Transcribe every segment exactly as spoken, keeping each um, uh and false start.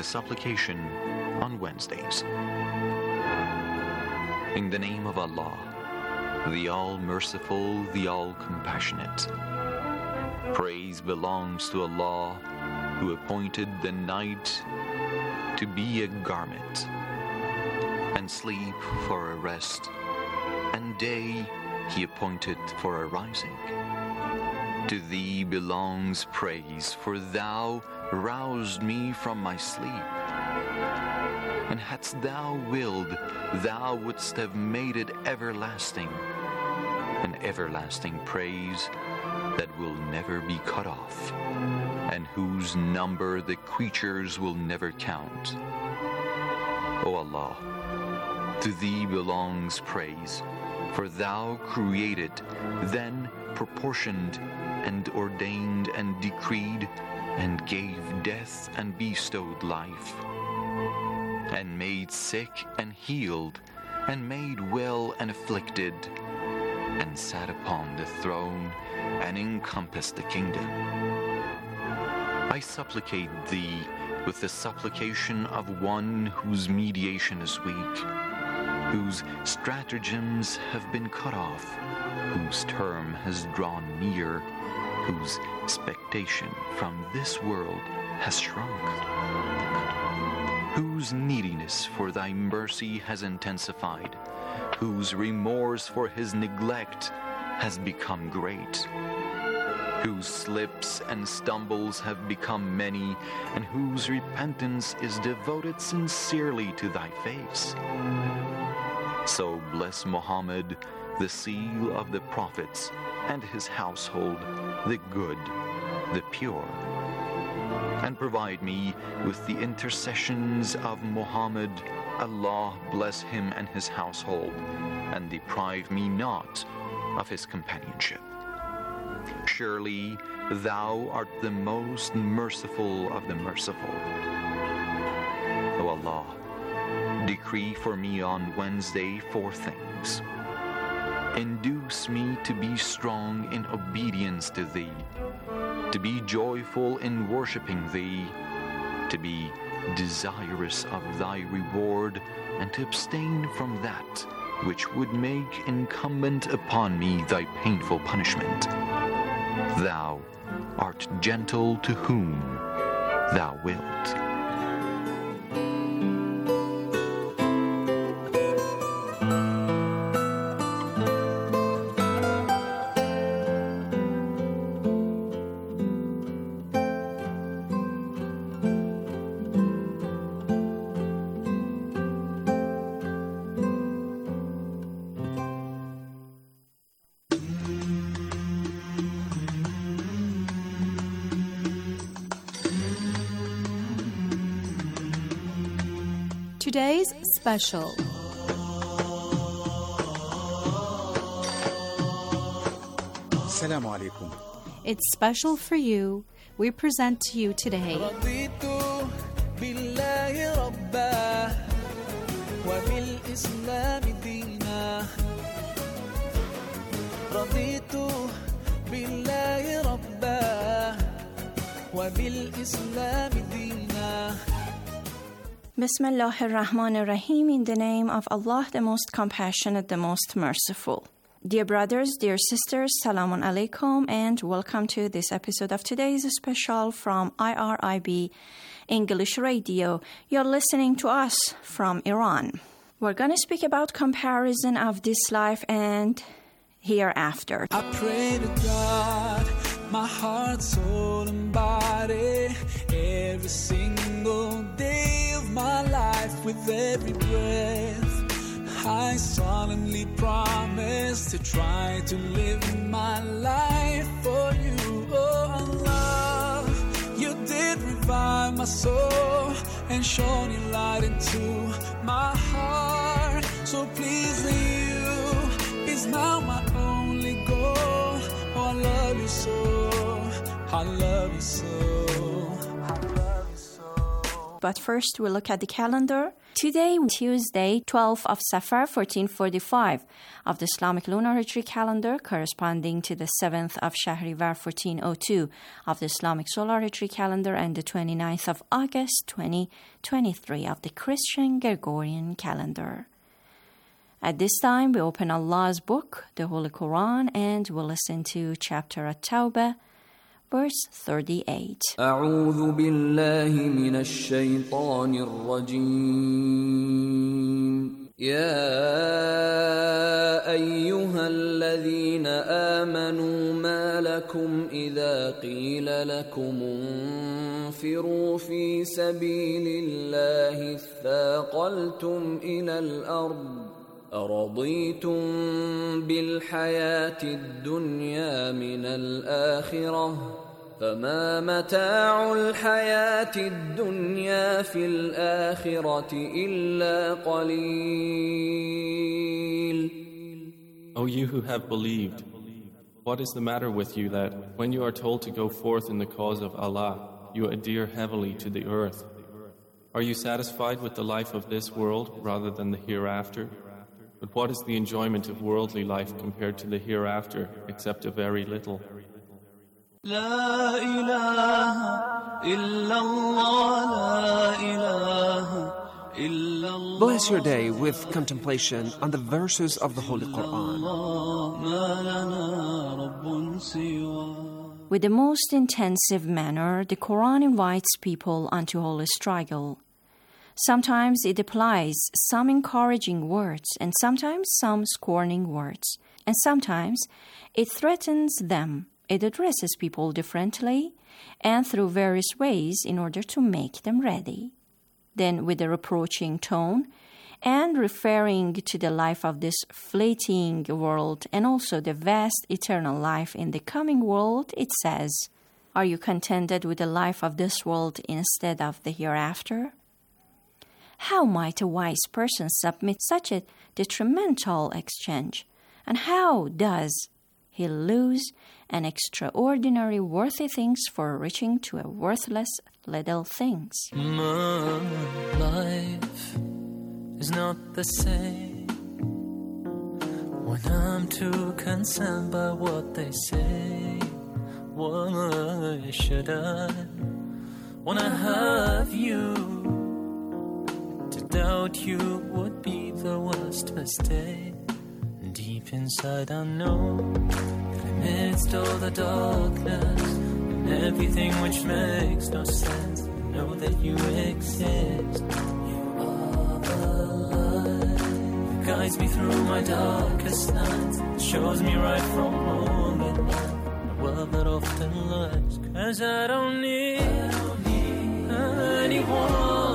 supplication on Wednesdays. In the name of Allah, the All-Merciful, the All-Compassionate. Praise belongs to Allah, who appointed the night to be a garment, and sleep for a rest, and day He appointed for a rising. To Thee belongs praise, for Thou roused me from my sleep. And hadst Thou willed, Thou wouldst have made it everlasting, an everlasting praise that will never be cut off, and whose number the creatures will never count. O Allah, to Thee belongs praise, for Thou created, then proportioned, and ordained and decreed, and gave death and bestowed life, and made sick and healed, and made well and afflicted, and sat upon the throne, and encompassed the kingdom. I supplicate Thee with the supplication of one whose mediation is weak, whose stratagems have been cut off, whose term has drawn near, whose expectation from this world has shrunk, whose neediness for Thy mercy has intensified, whose remorse for his neglect has become great, whose slips and stumbles have become many, and whose repentance is devoted sincerely to Thy face. So bless Muhammad, the seal of the prophets, and his household, the good, the pure. And provide me with the intercessions of Muhammad. Allah bless him and his household, and deprive me not of his companionship. Surely Thou art the most merciful of the merciful. O Allah, decree for me on Wednesday four things. Induce me to be strong in obedience to Thee, to be joyful in worshiping Thee, to be desirous of Thy reward, and to abstain from that which would make incumbent upon me Thy painful punishment. Thou art gentle to whom Thou wilt. Today's special. Assalamu alaikum. It's special for you. We present to you today. Bismillah ar-Rahman ar-Rahim, in the name of Allah, the most compassionate, the most merciful. Dear brothers, dear sisters, Salamun Alaikum, and welcome to this episode of today's special from I R I B English Radio. You're listening to us from Iran. We're going to speak about comparison of this life and hereafter. I pray to God, my heart, soul, and body, every single day of my life, with every breath. I solemnly promise to try to live my life for you, oh Allah. You did revive my soul and shone your light into my heart. So pleasing you is now my only goal. Oh, I love you so, I love you so, I love you so. But first, we look at the calendar. Today, Tuesday, twelfth of Safar, fourteen forty-five of the Islamic lunar Hijri calendar, corresponding to the seventh of Shahrivar, fourteen oh two of the Islamic solar Hijri calendar, and the twenty-ninth of August, twenty twenty-three of the Christian Gregorian calendar. At this time, we open Allah's book, the Holy Quran, and we'll listen to chapter At-Tawbah, verse thirty-eight. أعوذ بالله من الشيطان الرجيم. يا أيها الذين آمنوا ما لكم إذا قيل لكم انفروا في سبيل الله اثاقلتم إلى الأرض أرضيتم بالحياة الدنيا من الآخرة فما متاع الحياة الدنيا في الآخرة إلا قليل. O you who have believed, what is the matter with you that, when you are told to go forth in the cause of Allah, you adhere heavily to the earth? Are you satisfied with the life of this world rather than the hereafter? But what is the enjoyment of worldly life compared to the hereafter, except a very little? La ilaha illallah, la ilaha illallah. Bless your day with contemplation on the verses of the Holy Quran. With the most intensive manner, the Quran invites people onto holy struggle. Sometimes it applies some encouraging words, and sometimes some scorning words, and sometimes it threatens them. It addresses people differently and through various ways in order to make them ready. Then, with a reproaching tone and referring to the life of this fleeting world and also the vast eternal life in the coming world, it says, "Are you contented with the life of this world instead of the hereafter?" How might a wise person submit such a detrimental exchange? And how does he lose an extraordinary worthy things for reaching to a worthless little things? My life is not the same when I'm too concerned by what they say. Why should I wanna have you? Doubt you would be the worst mistake. Deep inside I know that amidst all the darkness and everything which makes no sense, I know that you exist. You are the light that guides me through my darkest nights, that shows me right from wrong at night, the world that often lies. 'Cause I don't need, I don't need anyone,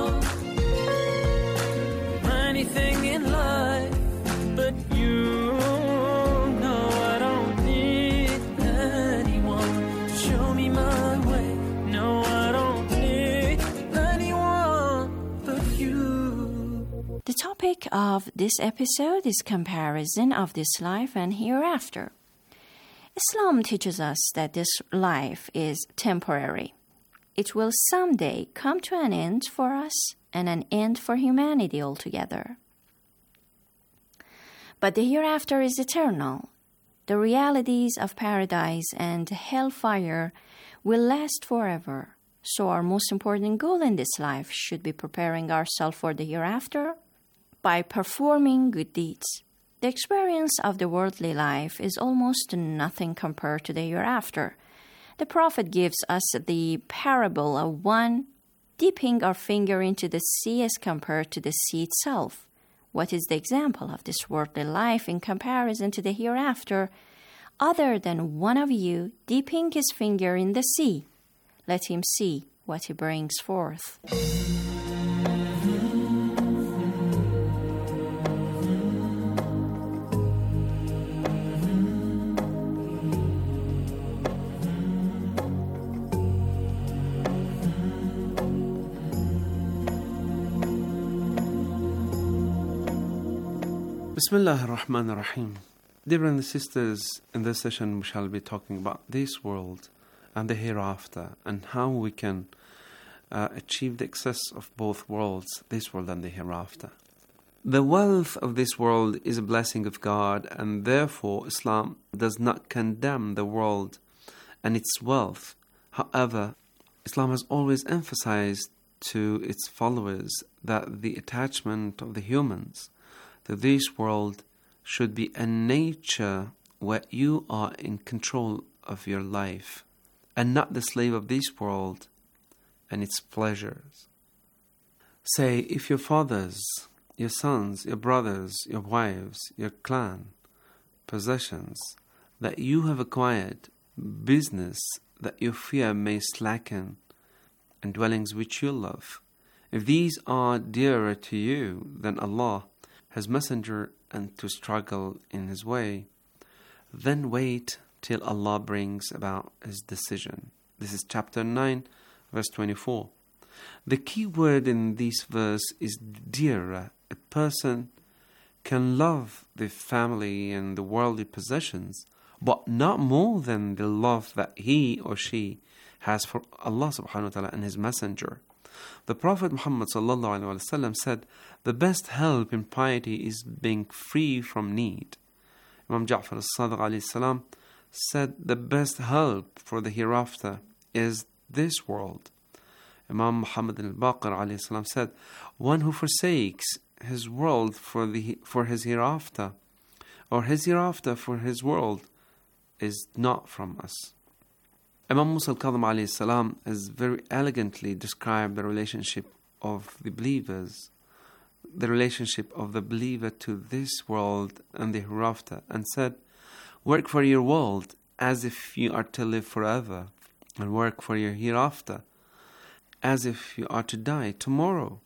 anything in life but you. No, I don't need anyone to show me my way. No, I don't need anyone but you. The topic of this episode is comparison of this life and hereafter. Islam teaches us that this life is temporary. It will someday come to an end for us and an end for humanity altogether. But the hereafter is eternal. The realities of paradise and hellfire will last forever. So our most important goal in this life should be preparing ourselves for the hereafter by performing good deeds. The experience of the worldly life is almost nothing compared to the hereafter. The Prophet gives us the parable of one dipping our finger into the sea as compared to the sea itself. What is the example of this worldly life in comparison to the hereafter, other than one of you dipping his finger in the sea? Let him see what he brings forth. Bismillah ar-Rahman ar-Rahim. Dear brothers and sisters, in this session we shall be talking about this world and the hereafter and how we can uh, achieve the excess of both worlds, this world and the hereafter. The wealth of this world is a blessing of God, and therefore Islam does not condemn the world and its wealth. However, Islam has always emphasized to its followers that the attachment of the humans to this world should be a nature where you are in control of your life and not the slave of this world and its pleasures. Say, if your fathers, your sons, your brothers, your wives, your clan, possessions that you have acquired, business that you fear may slacken, and dwellings which you love, if these are dearer to you than Allah, His Messenger, and to struggle in His way, then wait till Allah brings about His decision. This is chapter nine, verse twenty-four. The key word in this verse is dearer. A person can love the family and the worldly possessions, but not more than the love that he or she has for Allah subhanahu wa ta'ala and His Messenger. The Prophet Muhammad sallallahu alaihi wasallam said, the best help in piety is being free from need. Imam Ja'far al-Sadiq alayhi salam said, the best help for the hereafter is this world. Imam Muhammad al-Baqir alayhi salam said, one who forsakes his world for the for his hereafter, or his hereafter for his world, is not from us. Imam Musa al-Kadhim alayhi salam has very elegantly described the relationship of the believers, the relationship of the believer to this world and the hereafter, and said, work for your world as if you are to live forever, and work for your hereafter as if you are to die tomorrow.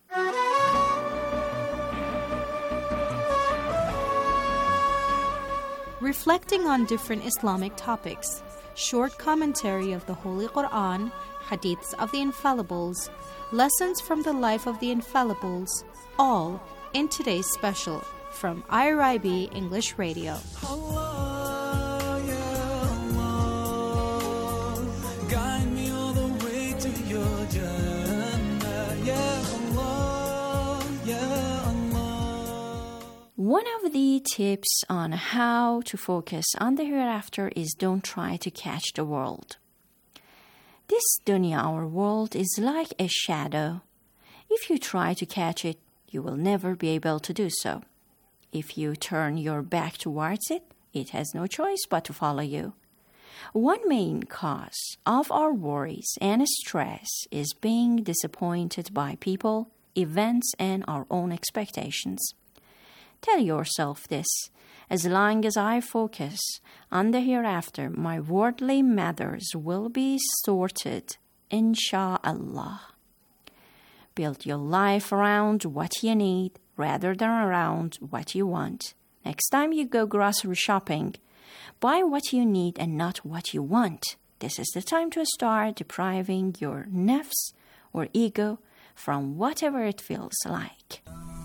Reflecting on different Islamic topics, short commentary of the Holy Quran, hadiths of the Infallibles, lessons from the life of the Infallibles, all in today's special from I R I B English Radio. Allah, yeah, Allah, guide me all the way to your Jannah, yeah, Allah, yeah, Allah. One of the tips on how to focus on the hereafter is don't try to catch the world. This dunya, our world, is like a shadow. If you try to catch it, you will never be able to do so. If you turn your back towards it, it has no choice but to follow you. One main cause of our worries and stress is being disappointed by people, events, and our own expectations. Tell yourself this: as long as I focus on the hereafter, my worldly matters will be sorted, insha'Allah. Build your life around what you need rather than around what you want. Next time you go grocery shopping, buy what you need and not what you want. This is the time to start depriving your nafs or ego from whatever it feels like.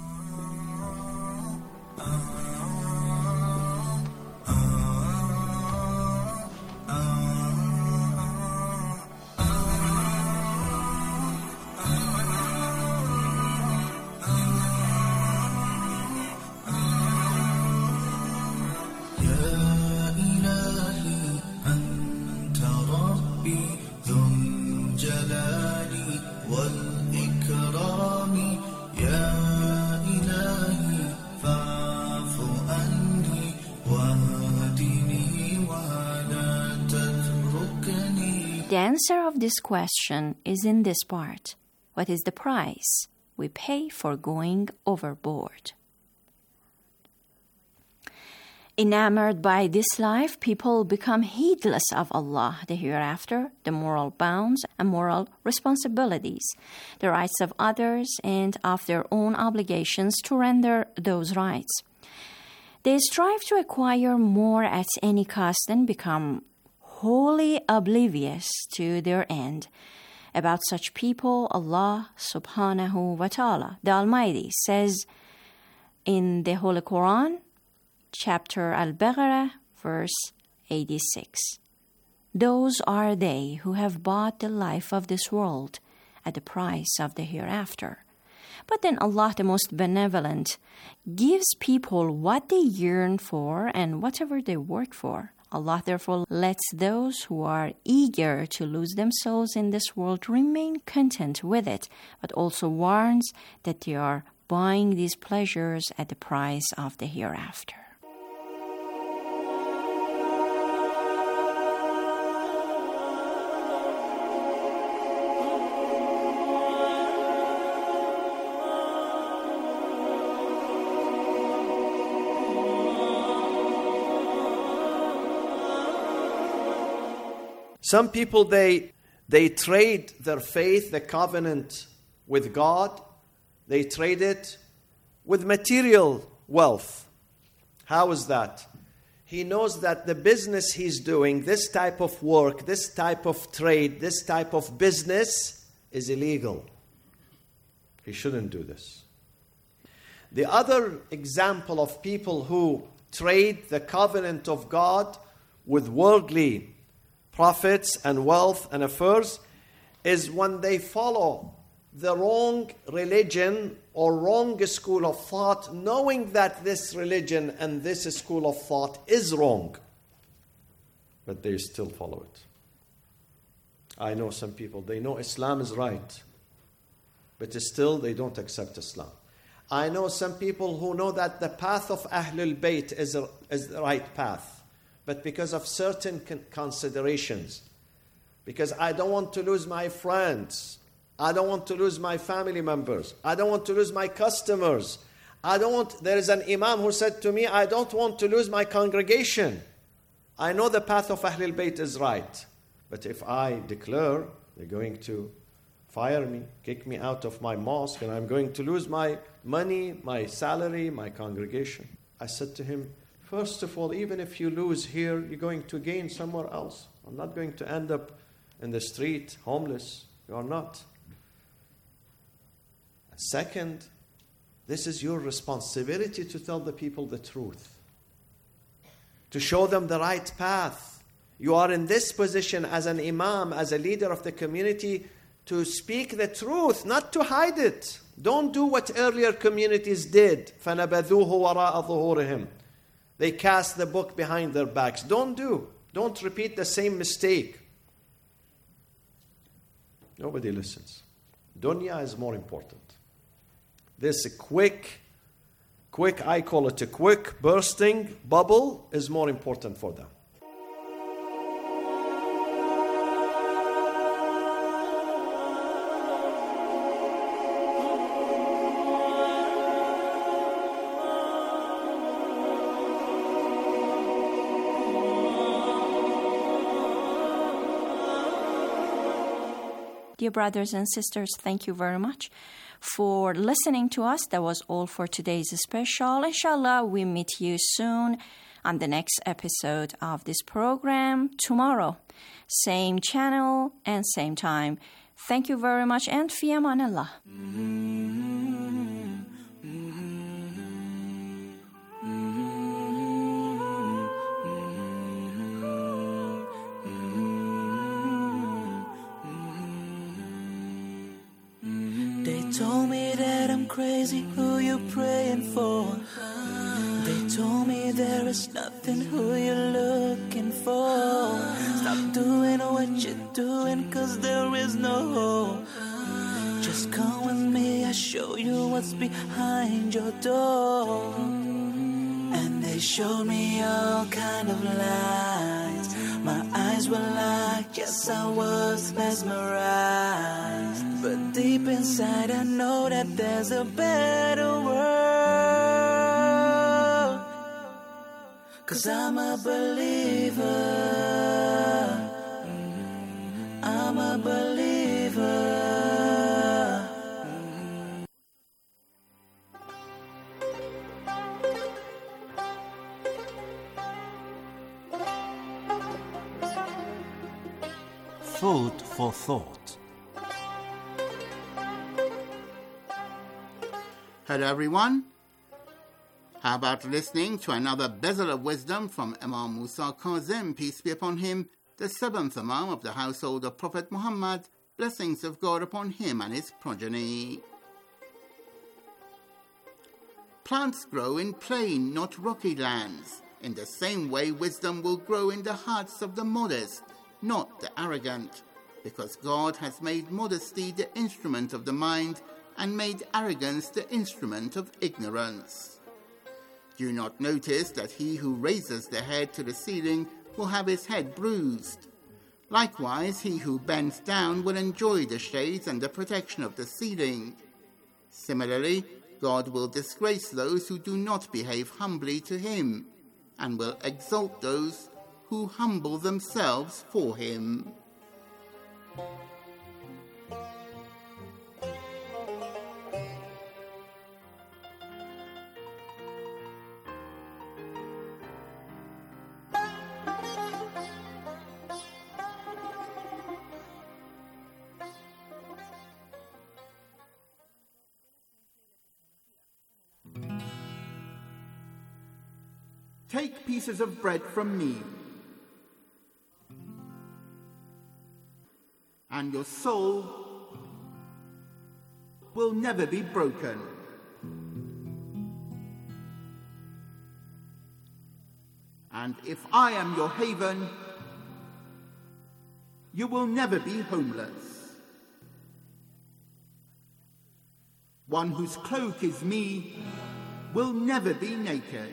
The answer of this question is in this part. What is the price we pay for going overboard? Enamored by this life, people become heedless of Allah, the hereafter, the moral bounds and moral responsibilities, the rights of others, and of their own obligations to render those rights. They strive to acquire more at any cost and become wholly oblivious to their end. About such people, Allah subhanahu wa ta'ala, the Almighty, says in the Holy Quran, chapter Al-Baqarah, verse eighty-six. Those are they who have bought the life of this world at the price of the hereafter. But then Allah, the most benevolent, gives people what they yearn for and whatever they work for. Allah therefore lets those who are eager to lose themselves in this world remain content with it, but also warns that they are buying these pleasures at the price of the hereafter. Some people, they, they trade their faith, the covenant with God, they trade it with material wealth. How is that? He knows that the business he's doing, this type of work, this type of trade, this type of business is illegal. He shouldn't do this. The other example of people who trade the covenant of God with worldly profits and wealth and affairs is when they follow the wrong religion or wrong school of thought, knowing that this religion and this school of thought is wrong, but they still follow it. I know some people, they know Islam is right, but still they don't accept Islam. I know some people who know that the path of Ahlul Bayt is, a, is the right path, but because of certain con- considerations, because I don't want to lose my friends, I don't want to lose my family members, I don't want to lose my customers, I don't want, there is an imam who said to me, I don't want to lose my congregation. I know the path of Ahlul Bayt is right, but if I declare, they're going to fire me, kick me out of my mosque, and I'm going to lose my money, my salary, my congregation. I said to him, first of all, even if you lose here, you're going to gain somewhere else. I'm not going to end up in the street, homeless. You are not. Second, this is your responsibility to tell the people the truth, to show them the right path. You are in this position as an imam, as a leader of the community, to speak the truth, not to hide it. Don't do what earlier communities did. فَنَبَذُوهُ وَرَاءَ ظُهُورِهِمْ. They cast the book behind their backs. Don't do. Don't repeat the same mistake. Nobody listens. Dunya is more important. This quick, quick, I call it a quick bursting bubble is more important for them. Dear brothers and sisters, thank you very much for listening to us. That was all for today's special. Inshallah, we meet you soon on the next episode of this program tomorrow. Same channel and same time. Thank you very much, and fi amanillah. Told me that I'm crazy, who you praying for? They told me there is nothing, who you looking for? Stop doing what you're doing, cause there is no hope. Just come with me, I'll show you what's behind your door. And they showed me all kind of lies. My eyes were locked, yes I was mesmerized. But deep inside I know that there's a better world. Cause I'm a believer. I'm a believer. Food for thought. Hello everyone. How about listening to another bezel of wisdom from Imam Musa Kazim, peace be upon him, the seventh Imam of the household of Prophet Muhammad, Blessings of God upon him and his progeny. Plants grow in plain, not rocky lands. In the same way, wisdom will grow in the hearts of the modest, not the arrogant, because God has made modesty the instrument of the mind and made arrogance the instrument of ignorance. Do you not notice that he who raises the head to the ceiling will have his head bruised? Likewise, he who bends down will enjoy the shades and the protection of the ceiling. Similarly, God will disgrace those who do not behave humbly to him, and will exalt those who humble themselves for him. Take pieces of bread from me, and your soul will never be broken. And if I am your haven, you will never be homeless. One whose cloak is me will never be naked.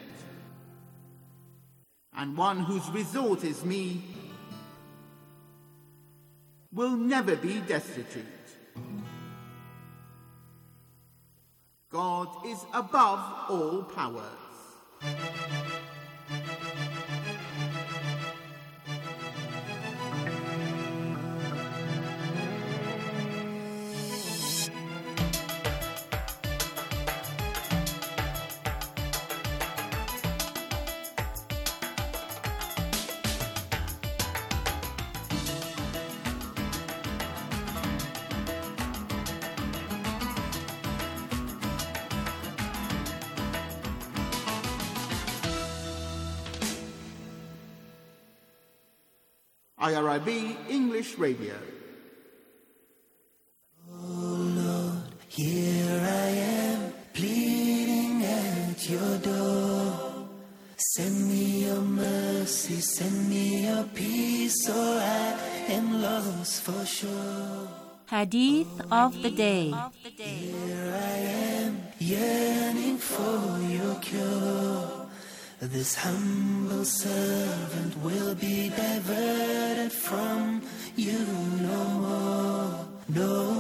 And one whose resort is me will never be destitute. God is above all powers. I R I B English Radio. Oh Lord, here I am, pleading at your door. Send me your mercy, send me your peace, or I am lost for sure. Hadith of the day. Here I am, yearning for your cure. This humble servant will be diverted from you no more, no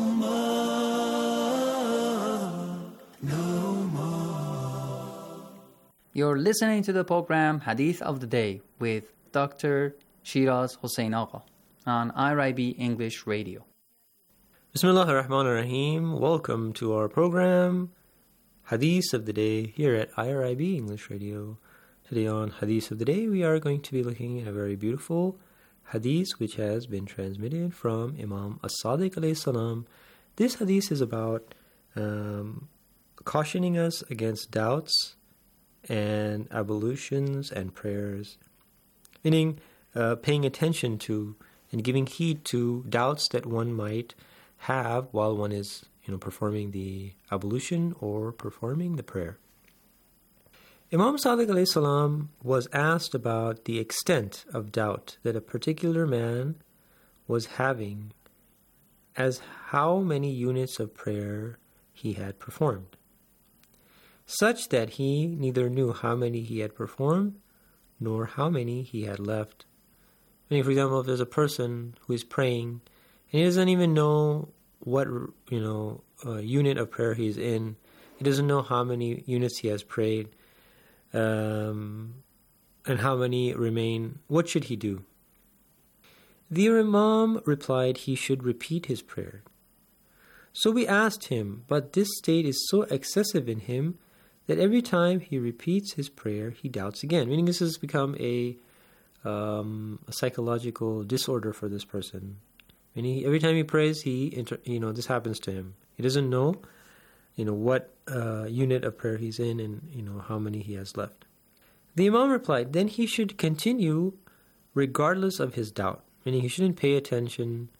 more, no more. You're listening to the program Hadith of the Day with Doctor Shiraz Hossein Agha on I R I B English Radio. Bismillah ar-Rahman ar-Rahim. Welcome to our program Hadith of the Day here at I R I B English Radio. Today on Hadith of the Day, we are going to be looking at a very beautiful hadith which has been transmitted from Imam As-Sadiq alayhi salam. This hadith is about um, cautioning us against doubts and ablutions and prayers, meaning uh, paying attention to and giving heed to doubts that one might have while one is, you know, performing the ablution or performing the prayer. Imam Sadiq alayhi salam was asked about the extent of doubt that a particular man was having as how many units of prayer he had performed, such that he neither knew how many he had performed nor how many he had left. Meaning, for example, if there's a person who is praying and he doesn't even know what, you know, uh, unit of prayer he's in, he doesn't know how many units he has prayed, Um, and how many remain, what should he do? The Imam replied he should repeat his prayer. So we asked him, but this state is so excessive in him that every time he repeats his prayer, he doubts again. Meaning this has become a, um, a psychological disorder for this person. Meaning every time he prays, he inter- you know this happens to him. He doesn't know you know, what uh, unit of prayer he's in and, you know, how many he has left. The Imam replied, then he should continue regardless of his doubt, meaning he shouldn't pay attention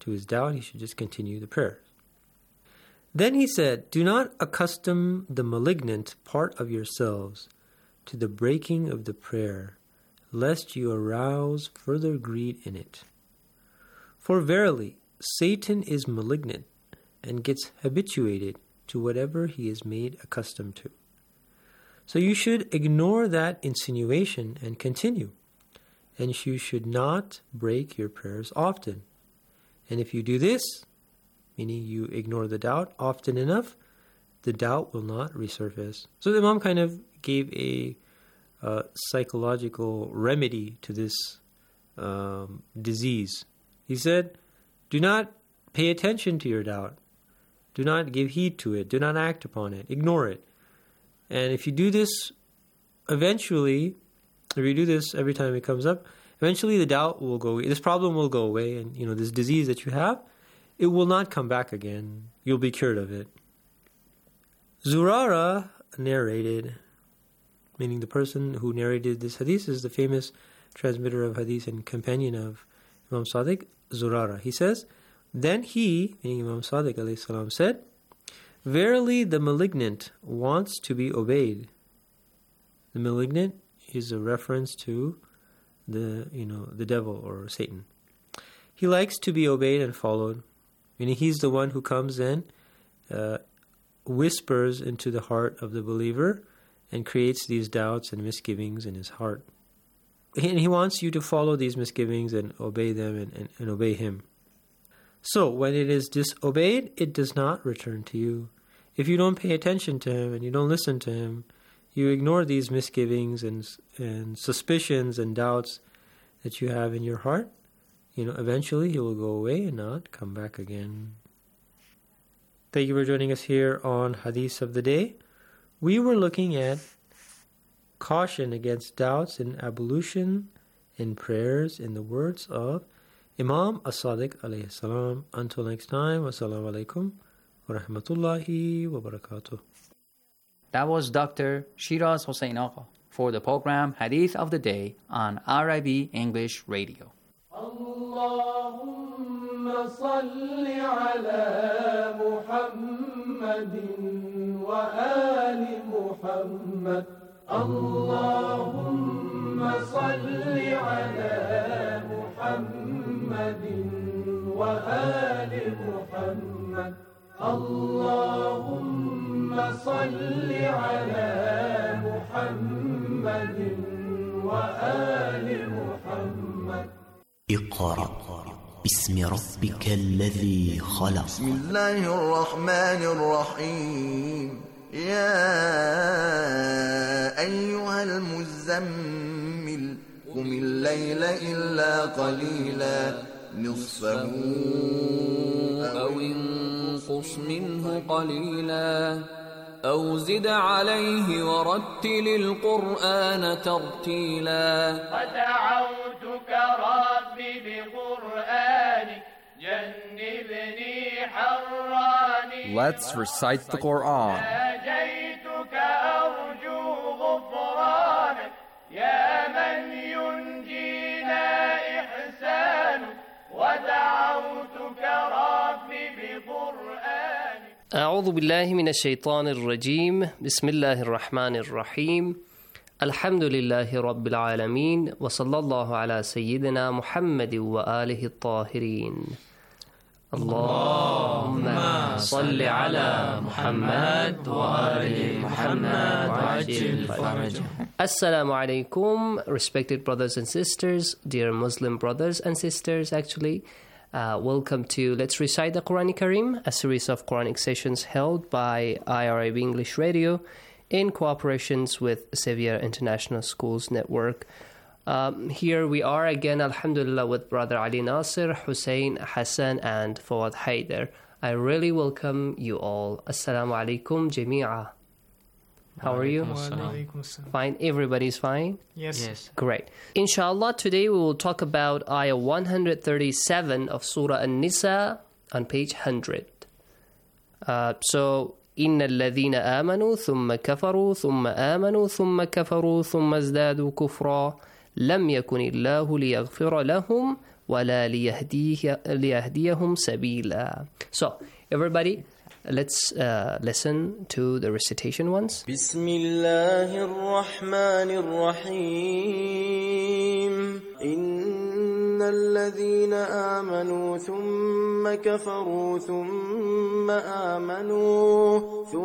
to his doubt, he should just continue the prayer. Then he said, do not accustom the malignant part of yourselves to the breaking of the prayer, lest you arouse further greed in it. For verily, Satan is malignant and gets habituated to whatever he is made accustomed to. So you should ignore that insinuation and continue. And you should not break your prayers often. And if you do this, meaning you ignore the doubt often enough, the doubt will not resurface. So the Imam kind of gave a uh, psychological remedy to this um, disease. He said, do not pay attention to your doubt. Do not give heed to it. Do not act upon it. Ignore it. And if you do this, eventually, if you do this every time it comes up, eventually the doubt will go away. This problem will go away. And, you know, this disease that you have, it will not come back again. You'll be cured of it. Zurara narrated, meaning the person who narrated this hadith is the famous transmitter of hadith and companion of Imam Sadiq, Zurara. He says, then he, meaning Imam Sadiq alayhi salam, said, verily the malignant wants to be obeyed. The malignant is a reference to the, you know, the devil or Satan. He likes to be obeyed and followed. Meaning he's the one who comes in, uh, whispers into the heart of the believer and creates these doubts and misgivings in his heart. And he wants you to follow these misgivings and obey them and, and, and obey him. So when it is disobeyed, it does not return to you. If you don't pay attention to him and you don't listen to him, you ignore these misgivings and and suspicions and doubts that you have in your heart, you know, eventually he will go away and not come back again. Thank you for joining us here on Hadith of the Day. We were looking at caution against doubts in ablution, in prayers, in the words of Imam As-Sadiq alayhi salam. Until next time, wassalamu alaikum wa rahmatullahi wa barakatuh. That was Doctor Shiraz Hossein Agha for the program Hadith of the Day on I R I B English Radio. اللهم صل على محمد وآل محمد اللهم صل على محمد وآل محمد اللهم صل على محمد وآل محمد اقرأ باسم ربك الذي خلق. بسم الله الرحمن الرحيم. يا أيها المزمل قم الليل إلا قليلا نصفه أو انقص منه قليلا أو زد عليه ورتل القرآن ترتيلا ودعوتك ربي بقرآنك جنبني حراني. Let's recite the Quran. ناجيتك أرجو غفرانك يا من ينجينا إحسانك ودعوتك ربي بقرآنك. أعوذ بالله من الشيطان الرجيم. بسم الله الرحمن الرحيم. الحمد لله رب العالمين وصلى الله على سيدنا محمد وآله الطاهرين. اللهم صل على محمد وآل محمد وعجل فرجه. Assalamu alaikum, respected brothers and sisters, dear Muslim brothers and sisters actually. Uh, welcome to Let's Recite the Quran Kareem, a series of Quranic sessions held by I R I B English Radio in cooperations with Xavier International Schools Network. Um, here we are again, alhamdulillah, with Brother Ali Nasir, Hussein, Hassan, and Fawad Haider. I really welcome you all. Assalamu alaikum jami'a. How are you? Fine. Everybody's fine? Yes. Yes. Great. Inshallah, today we will talk about ayah one hundred thirty-seven of Surah An-Nisa on page one hundred. Uh, so, إِنَّ الَّذِينَ آمَنُوا ثُمَّ كَفَرُوا ثُمَّ آمَنُوا ثُمَّ كَفَرُوا ثُمَّ ازْدَادُوا كُفْرًا لَمْ يَكُنِ اللَّهُ لِيَغْفِرَ لَهُمْ وَلَا لِيَهْدِيَهُمْ سَبِيلًا. So, everybody, let's uh, listen to the recitation once. بسم الله الرحمن الرحيم إن الذين آمنوا ثم كفروا ثم آمنوا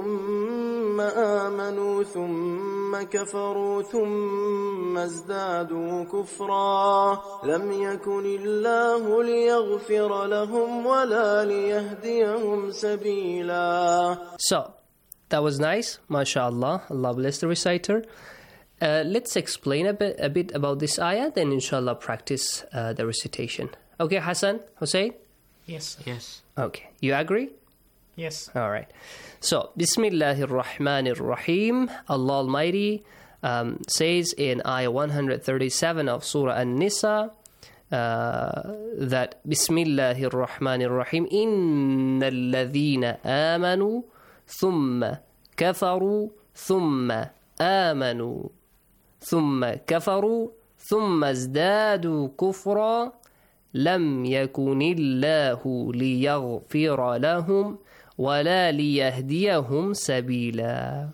ثم آمنوا ثم كفروا ثم ازدادوا كفرا لم يكن الله ليغفر لهم ولا ليهديهم سبيلا. So, that was nice, mashallah. Allah bless the reciter. Uh, let's explain a bit, a bit about this ayah, then inshallah practice uh, the recitation. Okay, Hassan, Hussein? Yes. Yes. Okay, you agree? Yes. All right. So, Bismillahir Rahmanir Rahim. Allah Almighty um, says in ayah one hundred thirty-seven of Surah An-Nisa uh, that Bismillahir Rahmanir Rahim Innal ladhina amanu thumma kafaru thumma amanu ثم كفروا ثم ازدادوا كفرا لم يكن الله ليغفر لهم ولا ليهديهم سبيلا.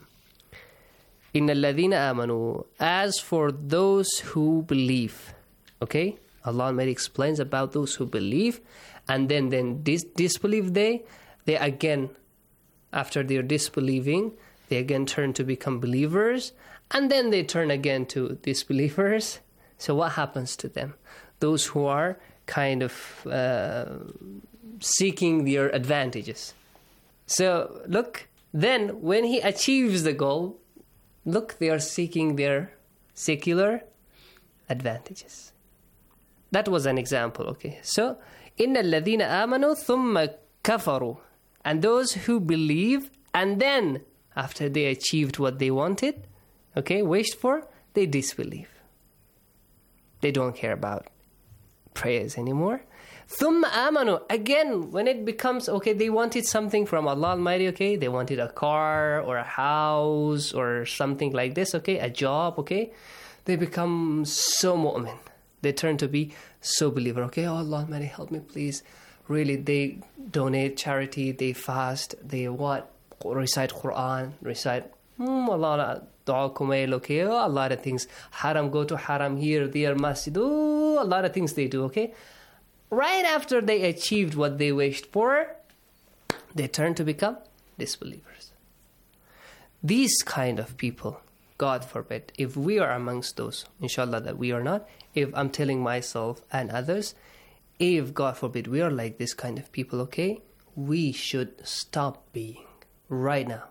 إن الذين آمنوا, as for those who believe. Okay, Allah Almighty explains about those who believe, and then then dis- disbelieve they they again, after their disbelieving, they again turn to become believers. And then they turn again to disbelievers. So what happens to them? Those who are kind of uh, seeking their advantages. So look, then when he achieves the goal, look, they are seeking their secular advantages. That was an example, okay? So, إِنَّ الَّذِينَ آمَنُوا ثُمَّ كَفَرُوا. And those who believe, and then after they achieved what they wanted, okay, wished for, they disbelieve. They don't care about prayers anymore. ثُمَّ آمَنُوا. Again, when it becomes, okay, they wanted something from Allah Almighty, okay, they wanted a car or a house or something like this, okay, a job, okay, they become so mu'min. They turn to be so believer, okay, oh Allah Almighty, help me please. Really, they donate charity, they fast, they what? Recite Quran, recite hmm, a lot of dua kumail, okay, oh, a lot of things. Haram, go to haram here, there, masjid, oh, a lot of things they do, okay. Right after they achieved what they wished for, they turn to become disbelievers. These kind of people, God forbid, if we are amongst those, inshallah that we are not, if I'm telling myself and others, if God forbid we are like this kind of people, okay, we should stop being right now.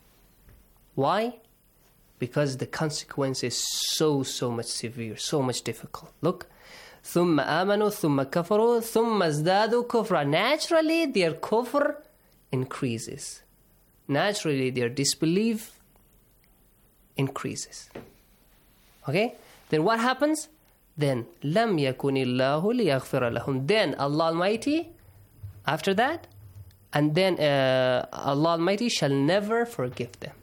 Why? Because the consequence is so, so much severe, so much difficult. Look, ثُمَّ آمَنُوا ثُمَّ كَفَرُوا ثُمَّ ازْدَادُوا كُفْرًا. Naturally, their kufr increases. Naturally, their disbelief increases. Okay? Then what happens? Then, لَمْ يَكُنِ اللَّهُ لِيَغْفِرَ لَهُمْ. Then Allah Almighty, after that, and then uh, Allah Almighty shall never forgive them.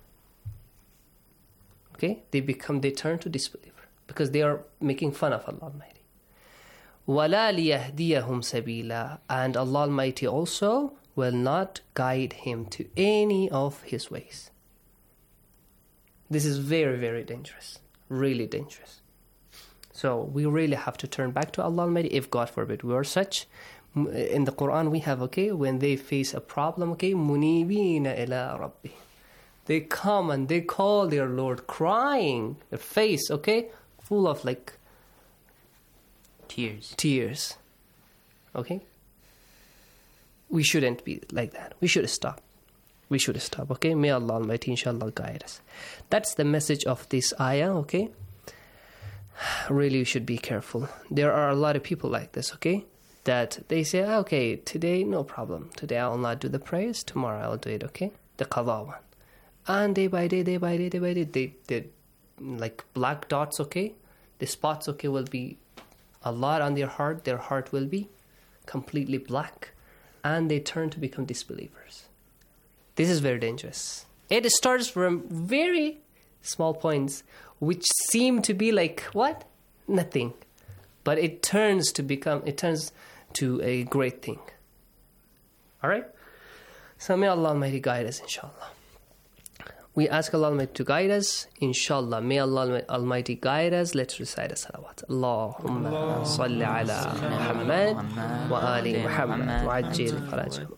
Okay? They become, they turn to disbeliever because they are making fun of Allah Almighty. وَلَا لِيَهْدِيَهُمْ سَبِيلًا. And Allah Almighty also will not guide him to any of his ways. This is very, very dangerous. Really dangerous. So we really have to turn back to Allah Almighty if God forbid we are such. In the Quran we have, okay, when they face a problem, okay, مُنِيبِينَ إِلَىٰ رَبِّهِ. They come and they call their Lord crying, their face, okay, full of like Tears. Tears. Okay? We shouldn't be like that. We should stop. We should stop, okay? May Allah Almighty inshallah guide us. That's the message of this ayah, okay? Really, we should be careful. There are a lot of people like this, okay? That they say, okay, today, no problem. Today I will not do the prayers. Tomorrow I will do it, okay? The qadha one. And day by day, day by day, day by day, they, they like black dots, okay? The spots, okay, will be a lot on their heart. Their heart will be completely black. And they turn to become disbelievers. This is very dangerous. It starts from very small points, which seem to be like, what? Nothing. but it turns to become, it turns to a great thing. All right? So may Allah Almighty guide us, inshallah. We ask Allah Almighty to guide us, inshallah. May Allah Almighty guide us. Let's recite a salawat. Allahumma salli ala Muhammad wa ali Muhammad wa ajil farajahum.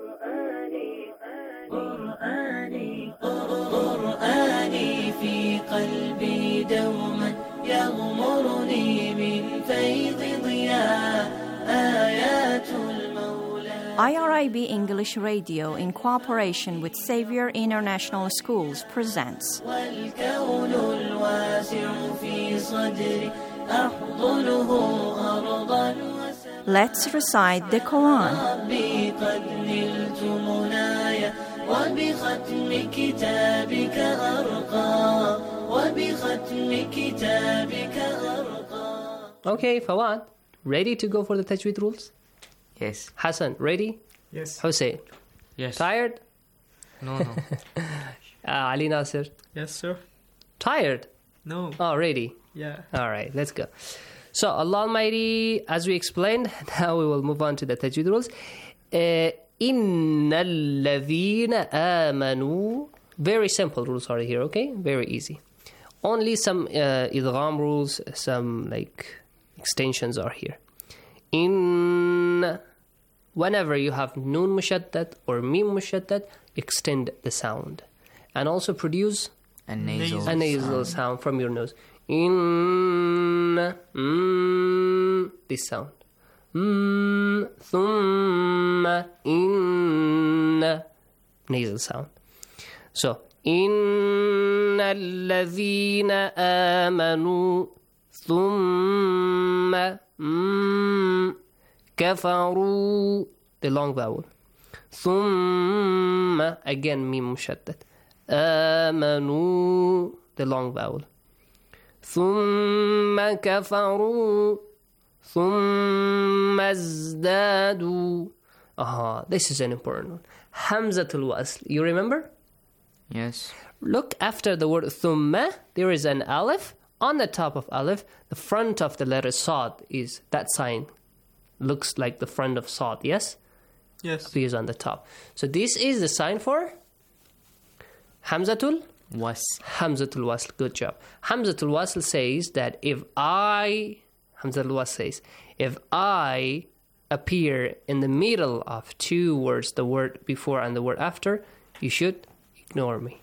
قرآني في قلبي دوما يغمرني من فيض ضياء آيات المولى. I R I B English Radio, in cooperation with Xavier International Schools, presents والكون الواسع في صدري أحضنه أرضا. Let's recite the Quran. ربي قد نلت منايا وبختم كتابك أرقى وبختم كتابك أرقى. Okay, Fawad, ready to go for the Tajweed rules? Yes. Hassan, ready? Yes. Hussein? Yes. Tired? No, no. uh, Ali Nasir? Yes, sir. Tired? No. Oh, ready? Yeah. All right, let's go. So, Allah Almighty, as we explained, now we will move on to the Tajweed rules. Uh, إِنَّ الَّذِينَ آمَنُوا. Very simple rules are here, okay? Very easy. Only some uh, idgham rules, some like extensions are here. In whenever you have noon mushaddad or mim mushaddad, extend the sound. And also produce a nasal, a nasal sound. sound from your nose. In mm, this sound. Mm, thumma in nasal sound. So إن الذين آمنوا ثم mm, كفروا, the long vowel. ثم again ميم مشدد. آمنوا, the long vowel. ثم كفروا ثم ازدادوا. Aha, this is an important one. Hamzatul wasl. You remember? Yes. Look after the word thumma, there is an alif. On the top of alif, the front of the letter sad is that sign. Looks like the front of sad, yes? Yes. Appears on the top. So this is the sign for Hamzatul Was. Hamzatul wasl. Good job. Hamzatul wasl says that if I, Hamzatul wasl says, if I appear in the middle of two words, the word before and the word after, you should ignore me.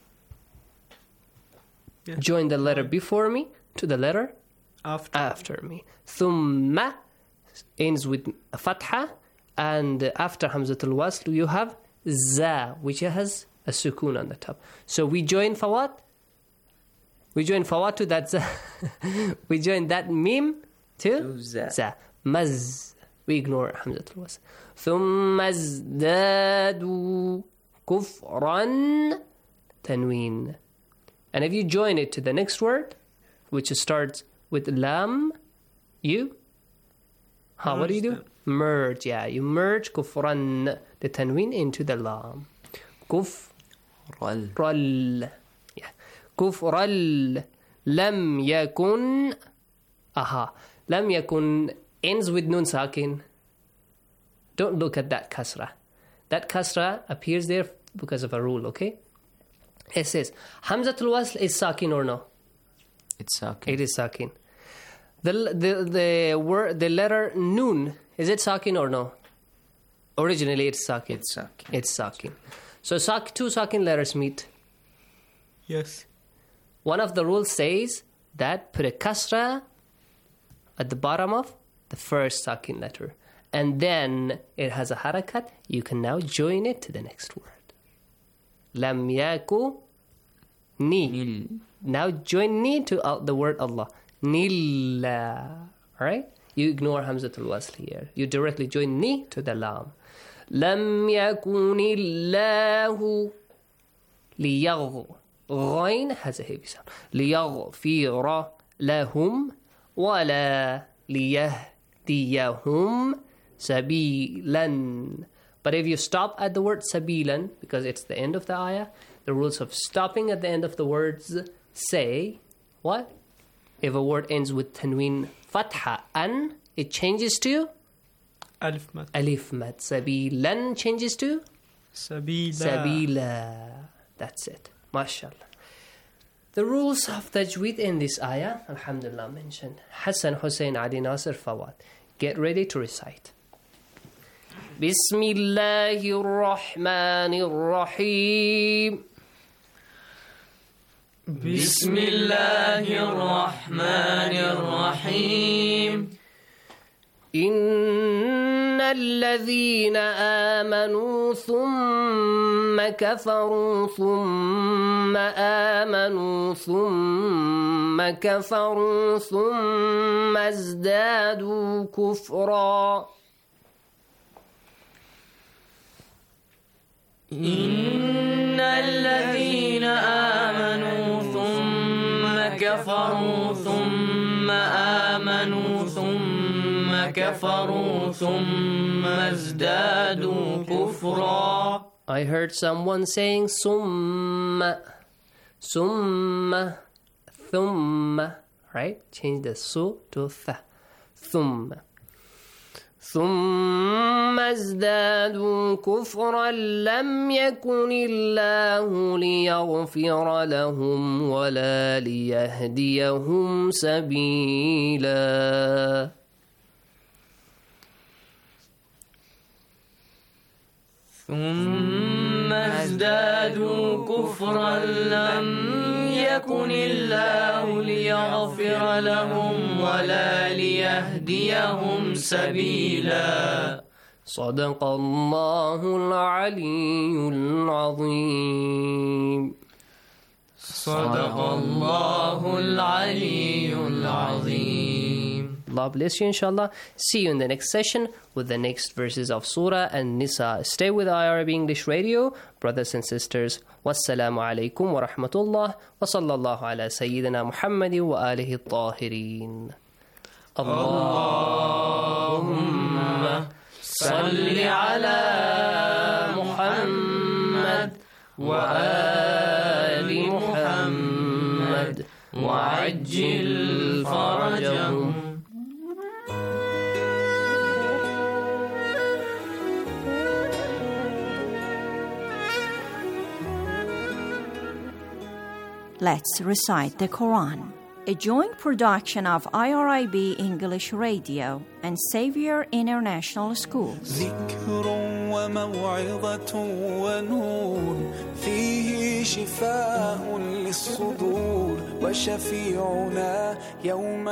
Yeah. Join the letter before me to the letter after, after me. Thumma ends with a fatha, and after Hamzatul wasl you have za, which has a sukun on the top. So we join Fawad. We join Fawad to that za. We join that mim to, to za. za. Maz. We ignore Hamzatul wasl. ثم ازدادوا كفرا tanween. And if you join it to the next word, which starts with lam, you, how, what do you do? Them. Merge, yeah. You merge kufran, the tanween, into the lam. Kufral. Yeah. Kufral. Lam yakun. Aha. Lam yakun ends with nun sakin. Don't look at that kasra. That kasra appears there because of a rule, okay? It says, Hamzatul wasl is sakin or no? It's sakin. It is sakin. The the the word the letter nun, is it sakin or no? Originally it's sakin. It's sakin. It's sakin. So sak, two sakin letters meet. Yes. One of the rules says that put a kasra at the bottom of the first sakin letter. And then it has a harakat. You can now join it to the next word. Lam yaku ni. Nil. Now join ni to uh, the word Allah. Nilla. Alright? You ignore Hamzatul wasl here. You directly join ni to the lam. Lam yakunillahu liyagh. Ghain has a heavy sound. Liyaghfira lahum wala liyahdiyahum sabilan. But if you stop at the word sabilan, because it's the end of the ayah, the rules of stopping at the end of the words say, what? If a word ends with tanween fatha an, it changes to Alif Mat. Alif Mat. Sabilan changes to Sabila. Sabila. That's it. MashaAllah. The rules of Tajweed in this ayah, alhamdulillah, mentioned. Hassan, Hussein, Ali, Nasir, Fawad. Get ready to recite. Bismillahir Rahmanir Rahim. Bismillahir Rahmanir Rahim. إن الذين آمنوا ثم كفروا ثم آمنوا ثم كفروا ثم ازدادوا كفرا إن الذين آمنوا ثم كفروا ثم آمنوا ثم كفروا ثم ازدادوا كفرا. I heard someone saying summa, summa, thumma, right? Change the su to tha. Thumma. ثم ازدادوا كفرا لم يكن الله ليغفر لهم ولا ليهديهم سبيلا. ثم ازدادوا كفرا لم يكن الله ليغفر لهم ولا ليهديهم سبيلا. صدق الله العلي العظيم. صدق الله العلي العظيم. Allah bless you, inshallah. See you in the next session with the next verses of Surah An-Nisa. Stay with I R I B English Radio, brothers and sisters. Wassalamu alaikum wa rahmatullah wa sallallahu ala sayyidina Muhammadin wa alihi at-tahirin. Allahumma salli ala Muhammad wa ali Muhammad wa ajil farajahum. Let's recite the Quran, a joint production of I R I B English Radio and Xavier International Schools. ذكر وموعظة ونور فيه شفاء للصدور وشفيعنا يوم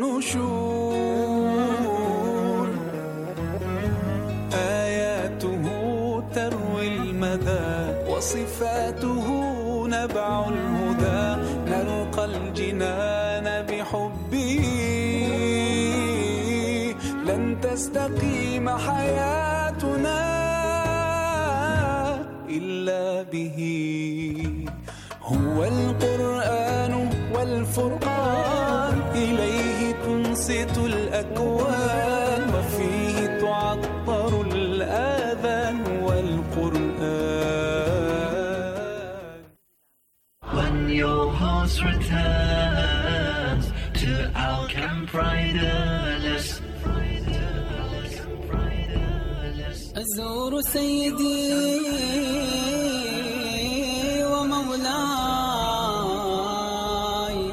النشور آياته تروي المدى وصفاته نبع الهدى نلقى الجنان بحبه لن تستقيم حياتنا إلا به هو القرآن والفرقان إليه تنصت الأكوان وفيه تعطر الآذان والقرآن. When your host returns to our camp riderless, أزور سيدي ومولاي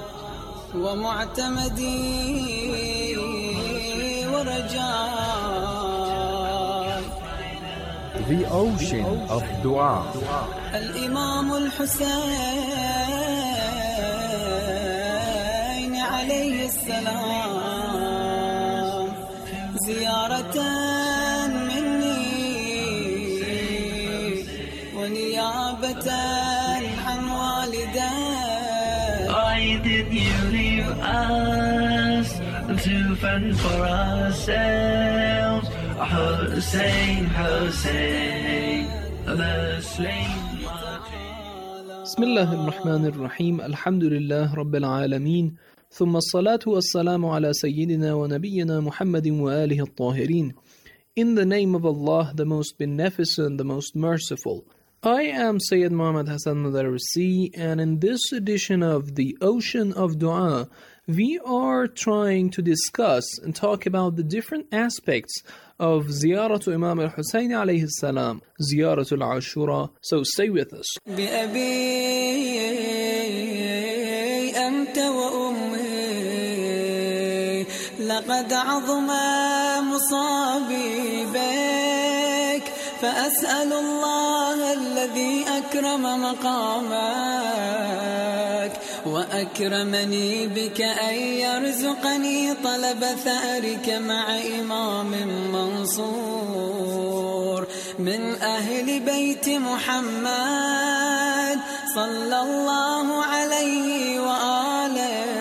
ومعتمدي ورجاي. The ocean of dua. الإمام الحسين عليه السلام زيارة مني ونيابة عن والدي. Why did you leave us to fend for ourselves? Hussein, Hussein, the slain. بسم الله الرحمن الرحيم. الحمد لله رب العالمين، ثم الصلاة والسلام على سيدنا ونبينا محمد وآله الطاهرين. In the name of Allah, the most beneficent, the most merciful. I am Sayyid Muhammad Hassan Madarisi, and in this edition of the Ocean of Dua, we are trying to discuss and talk about the different aspects of Ziyaratu Imam al-Hussein alayhi salam, Ziyaratul Ashura. So stay with us. لقد عظم مصابي بك فأسأل الله الذي أكرم مقامك وأكرمني بك أن يرزقني طلب ثأرك مع إمام منصور من أهل بيت محمد صلى الله عليه وآله.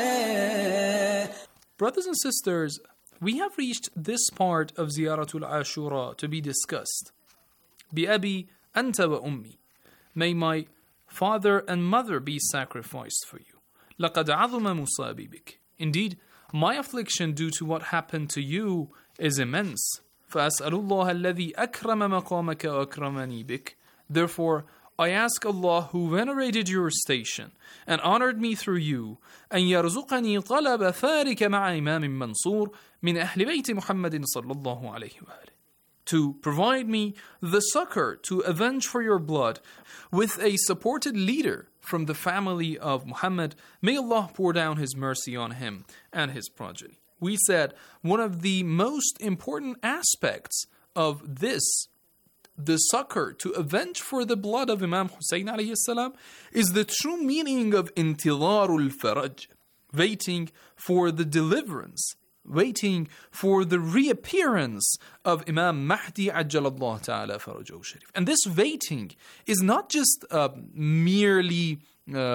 Brothers and sisters, we have reached this part of Ziyaratul Ashura to be discussed. بِأَبِي أَنْتَ وَأُمِّي. May my father and mother be sacrificed for you. لَقَدْ عَظُمَ مُصَابِي بِكَ. Indeed, my affliction due to what happened to you is immense. فَأَسْأَلُ اللَّهَ الَّذِي أَكْرَمَ مَقَامَكَ وَأَكْرَمَنِي بِكَ. Therefore, I ask Allah who venerated your station and honored me through you, أن يرزقني طلب ثارك مع إمام منصور من أهل بيت محمد صلى الله عليه وآله. To provide me the succor to avenge for your blood with a supported leader from the family of Muhammad. May Allah pour down His mercy on him and his progeny. We said one of the most important aspects of this, the succor to avenge for the blood of Imam Hussein alayhi salam, is the true meaning of intilarul faraj, waiting for the deliverance, waiting for the reappearance of Imam Mahdi ajjalallahu ta'ala farajahu sharif. And this waiting is not just uh, merely uh,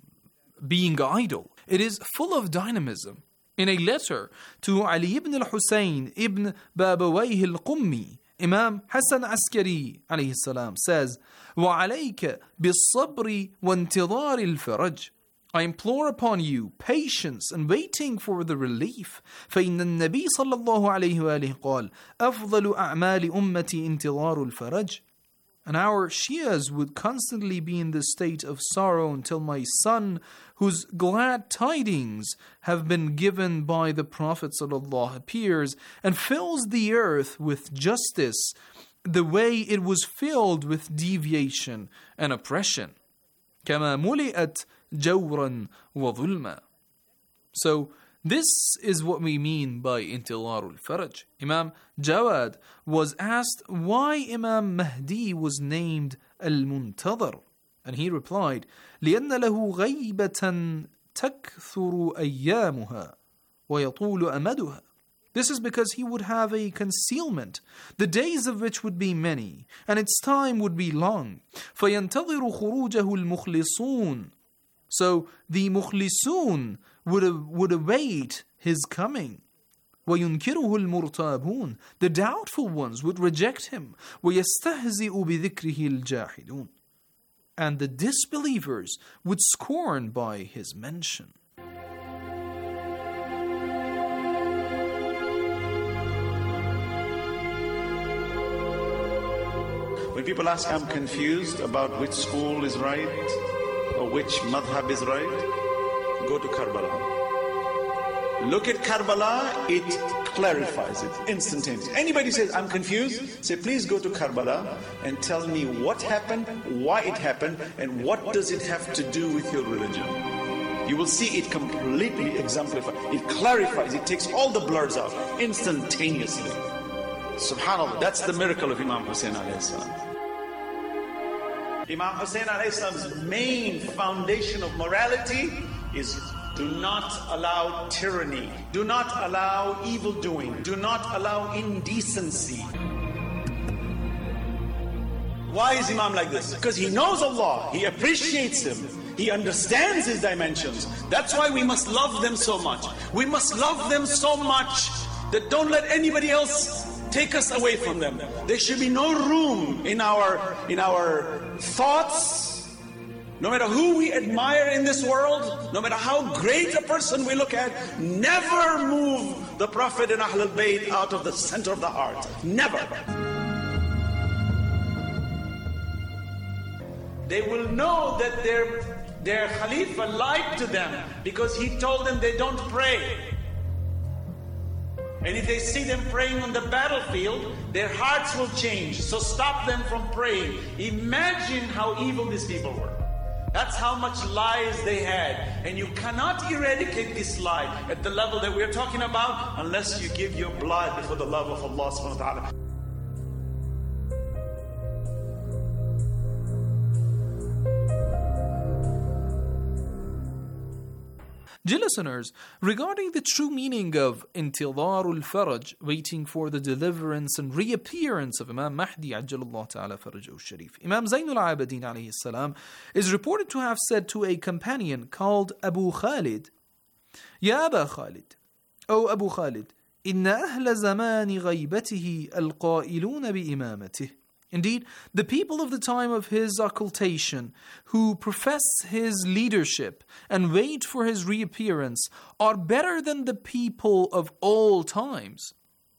being idle. It is full of dynamism. In a letter to Ali ibn al-Husayn ibn Babawayh al-Qummi, Imam Hassan Askari alayhi salam says, وَعَلَيْكَ بِالصَّبْرِ وَانْتِظَارِ الْفَرَجِ. I implore upon you patience and waiting for the relief. فإن النبي صلى الله عليه وآله قال أفضل أعمال أمتي انتظار الفرج. And our Shias would constantly be in this state of sorrow until my son, whose glad tidings have been given by the Prophet ﷺ, appears and fills the earth with justice the way it was filled with deviation and oppression. كما ملئت جورا وظلما. So this is what we mean by intilarul faraj. Imam Jawad was asked why Imam Mahdi was named al-Muntadhar, and he replied, لأن له غيبة تكثر أيامها ويطول أمدها. This is because he would have a concealment, the days of which would be many, and its time would be long. فينتظر خروجه المخلصون. So the mukhlisun would, would await his coming. وَيُنْكِرُهُ الْمُرْتَابُونَ. The doubtful ones would reject him. وَيَسْتَهْزِئُ بِذِكْرِهِ الْجَاحِدُونَ. And the disbelievers would scorn by his mention. When people ask, I'm confused about which school is right or which madhab is right, go to Karbala. Look at Karbala, it clarifies it instantaneously. Anybody says, I'm confused, say, please go to Karbala and tell me what happened, why it happened, and what does it have to do with your religion. You will see it completely exemplified. It clarifies, it takes all the blurs out instantaneously. Subhanallah, that's the miracle of Imam Hussein alayhi salam. Imam Hussein alayhi salam's main foundation of morality is do not allow tyranny, do not allow evil doing, do not allow indecency. Why is Imam like this? Because he knows Allah, he appreciates Him, he understands His dimensions. That's why we must love them so much. We must love them so much that don't let anybody else take us away from them. There should be no room in our in our thoughts. No matter who we admire in this world, no matter how great a person we look at, never move the Prophet and Ahlul Bayt out of the center of the heart. Never. They will know that their their Khalifa lied to them because he told them they don't pray. And if they see them praying on the battlefield, their hearts will change. So stop them from praying. Imagine how evil these people were. That's how much lies they had. And you cannot eradicate this lie at the level that we're talking about unless you give your blood for the love of Allah subhanahu wa ta'ala. Dear listeners, regarding the true meaning of Intidharul Faraj, waiting for the deliverance and reappearance of Imam Mahdi Ajjalallahu Ta'ala Farajahu Sharif, Imam Zainul Abidin alayhi salam is reported to have said to a companion called Abu Khalid, Ya Aba Khalid, O Abu Khalid, Inna ahla zamani ghaybatihi al-qailuna bi-imamatihi. Indeed, the people of the time of his occultation, who profess his leadership and wait for his reappearance, are better than the people of all times.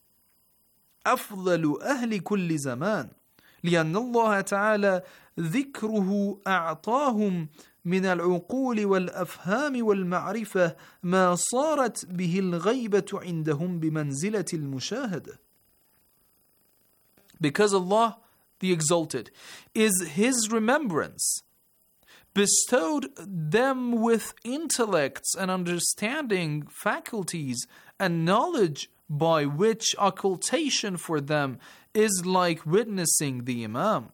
أفضل أهل كل زمان لأن الله تعالى ذكره أعطاهم من العقول والأفهام والمعرفة ما صارت به الغيبة عندهم بمنزلة المشاهدة. Because Allah, the Exalted, is His remembrance, bestowed them with intellects and understanding faculties and knowledge by which occultation for them is like witnessing the Imam.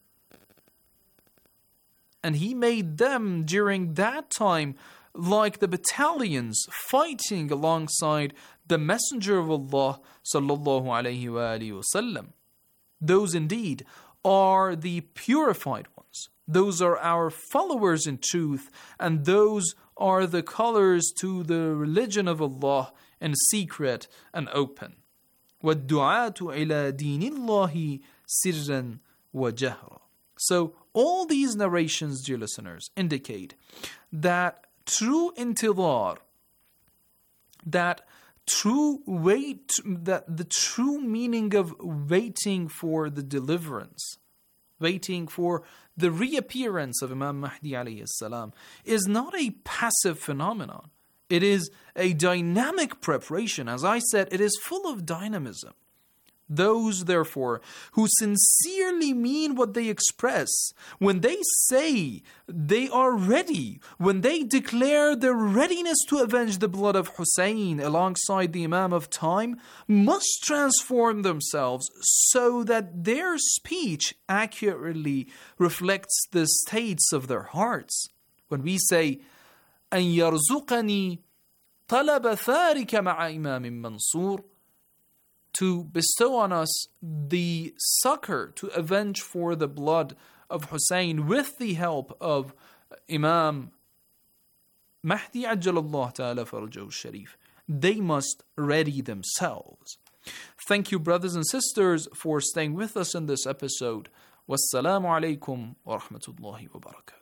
And He made them during that time like the battalions fighting alongside the Messenger of Allah sallallahu alayhi wa alihi wa sallam. Those indeed are the purified ones. Those are our followers in truth, and those are the colors to the religion of Allah in secret and open. وَالدُّعَاةُ إِلَى دِينِ اللَّهِ سِرًّا وَجَهْرًا. So all these narrations, dear listeners, indicate that true intidhar, that true wait, that the true meaning of waiting for the deliverance, waiting for the reappearance of Imam Mahdi alayhi salam, is not a passive phenomenon. It is a dynamic preparation. As I said, it is full of dynamism. Those, therefore, who sincerely mean what they express, when they say they are ready, when they declare their readiness to avenge the blood of Hussein alongside the Imam of time, must transform themselves so that their speech accurately reflects the states of their hearts. When we say, أَن يَرْزُقَنِي طَلَبَ ثَارِكَ مَعَ إِمَامٍ مَنْصُورٍ, to bestow on us the succor to avenge for the blood of Hussein with the help of Imam Mahdi Ajjalallahu Ta'ala Farajahu Sharif. They must ready themselves. Thank you, brothers and sisters, for staying with us in this episode. Wassalamu alaikum wa rahmatullahi wa barakatuh.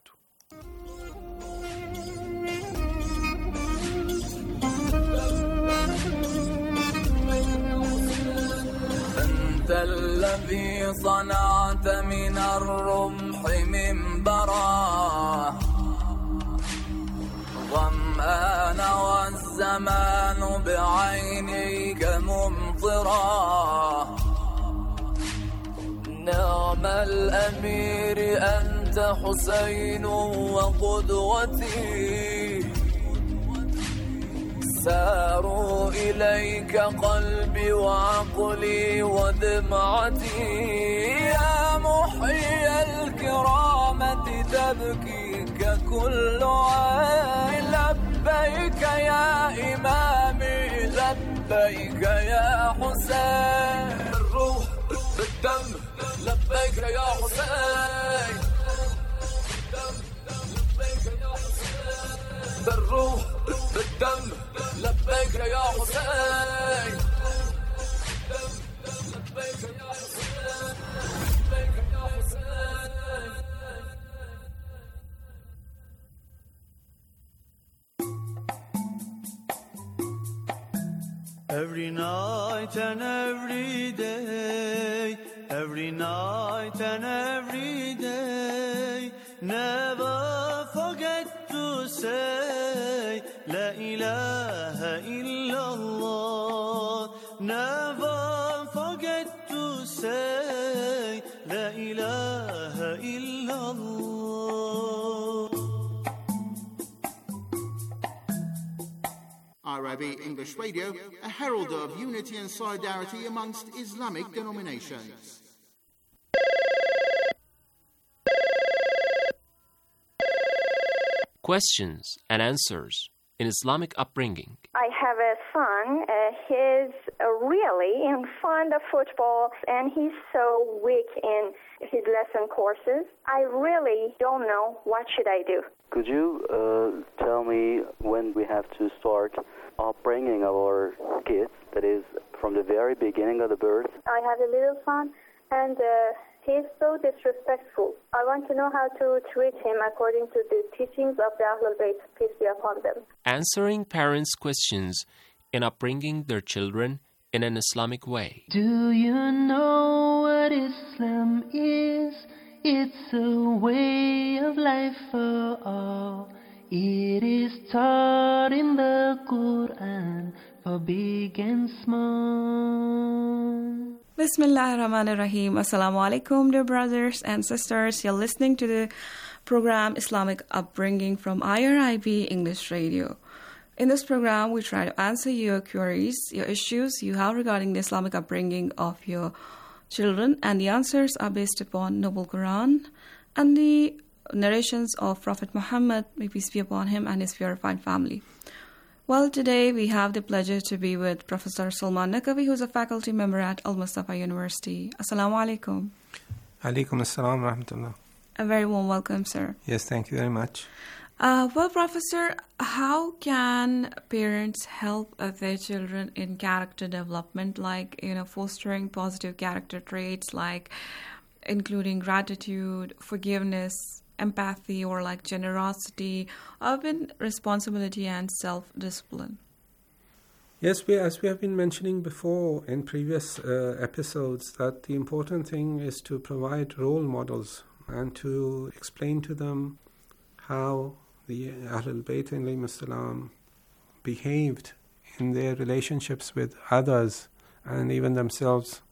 الذي صنعت من الرمح منبرا ظمآن والزمان بعينيك ممطرا نعم الأمير أنت حسين وقدوتي ساروا إليك قلبي وعقلي ودمعتي يا محيي الكرامة تبكيك كل عين لبيك يا إمامي لبيك يا حسين بالروح بالدم لبيك يا حسين بالروح بالدم لبيك يا حسين لبيك يا حسين لبيك يا حسين. Every night and every day, every night and every day, never forget say La ilaha illallah. Never forget to say La ilaha illallah. I R I B English Radio, a herald of unity and solidarity amongst Islamic denominations. Questions and answers in Islamic upbringing. I have a son. Uh, he's uh, really in fond of football, and he's so weak in his lesson courses. I really don't know what should I do. Could you uh, tell me when we have to start upbringing our kids, that is, from the very beginning of the birth? I have a little son, and uh, he's so disrespectful. I want to know how to treat him according to the teachings of the Ahlul Bayt, peace be upon them. Answering parents' questions in upbringing their children in an Islamic way. Do you know what Islam is? It's a way of life for all. It is taught in the Quran for big and small. Bismillah ar-Rahman ar-Rahim. Assalamu alaikum, dear brothers and sisters. You're listening to the program Islamic Upbringing from I R I B English Radio. In this program, we try to answer your queries, your issues you have regarding the Islamic upbringing of your children, and the answers are based upon Noble Quran and the narrations of Prophet Muhammad, may peace be upon him, and his purified family. Well, today we have the pleasure to be with Professor Salman Naqvi, who is a faculty member at Al Mustafa University. Assalamu alaikum. Alaikum assalam wa rahmatullah. A very warm welcome, sir. Yes, thank you very much. Uh, well, Professor, how can parents help uh, their children in character development, like, you know, fostering positive character traits, like including gratitude, forgiveness, empathy, or like generosity, even responsibility and self-discipline? Yes, we, as we have been mentioning before in previous uh, episodes, that the important thing is to provide role models and to explain to them how the Ahlul Bayt alayhim as-salam behaved in their relationships with others and even themselves.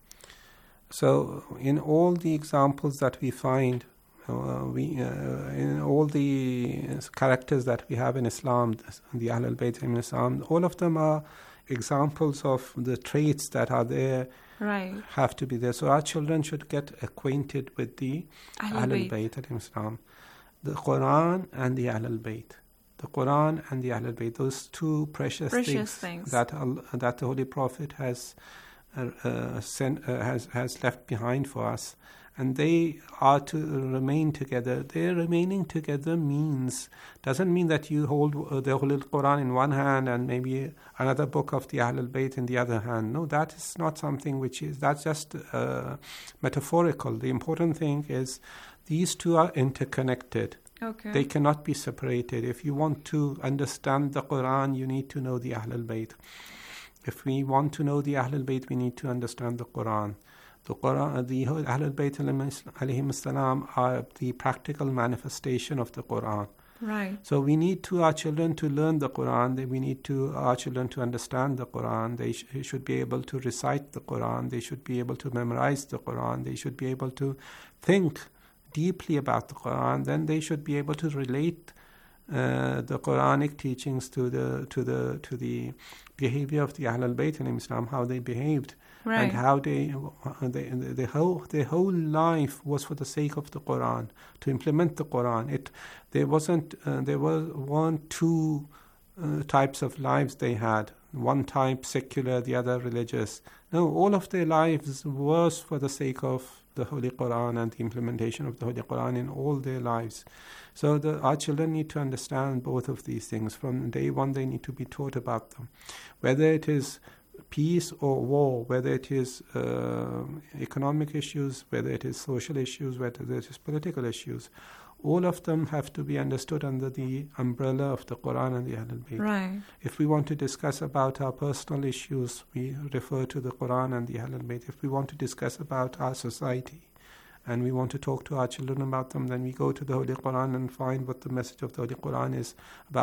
So in all the examples that we find, Uh, we uh, in all the characters that we have in Islam, the Ahlul Bayt in Islam, all of them are examples of the traits that are there, right, have to be there. So our children should get acquainted with the Ahlul Bayt in Islam, the Quran and the Ahlul Bayt. The Quran and the Ahlul Bayt, those two precious, precious things, things that uh, that the Holy Prophet has uh, uh, sent, uh, has has left behind for us. And they are to remain together. Their remaining together means, doesn't mean that you hold uh, the Holy Quran in one hand and maybe another book of the Ahlul Bayt in the other hand. No, that is not something which is, that's just uh, metaphorical. The important thing is these two are interconnected. Okay. They cannot be separated. If you want to understand the Quran, you need to know the Ahlul Bayt. If we want to know the Ahlul Bayt, we need to understand the Quran. The Quran, the Ahlul Bayt alayhim as-salam are the practical manifestation of the Quran. Right. So we need to our children to learn the Quran. We need to our children to understand the Quran. They sh- should be able to recite the Quran. They should be able to memorize the Quran. They should be able to think deeply about the Quran. Then they should be able to relate uh, the Quranic teachings to the to the to the behavior of the Ahlul Bayt in Islam, how they behaved. Right. And how they, they, the whole, their whole life was for the sake of the Quran, to implement the Quran. It, there wasn't, uh, there was weren't two uh, types of lives they had. One type secular, the other religious. No, all of their lives was for the sake of the Holy Quran and the implementation of the Holy Quran in all their lives. So the, our children need to understand both of these things. From day one, they need to be taught about them. Whether it is peace or war, whether it is uh, economic issues, whether it is social issues, whether it is political issues, all of them have to be understood under the umbrella of the Quran and the Ahlul Bayt. Right. If we want to discuss about our personal issues, we refer to the Quran and the Ahlul Bayt. If we want to discuss about our society and we want to talk to our children about them, then we go to the Holy Quran and find what the message of the Holy Quran is about